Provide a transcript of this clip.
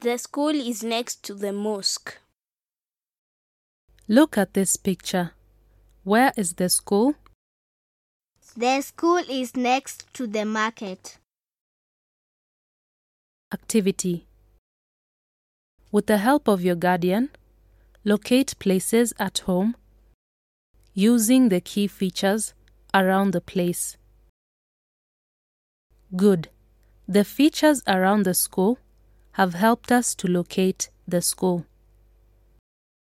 The school is next to the mosque. Look at this picture. Where is the school? The school is next to the market. Activity. With the help of your guardian, locate places at home using the key features around the place. Good. The features around the school have helped us to locate the school.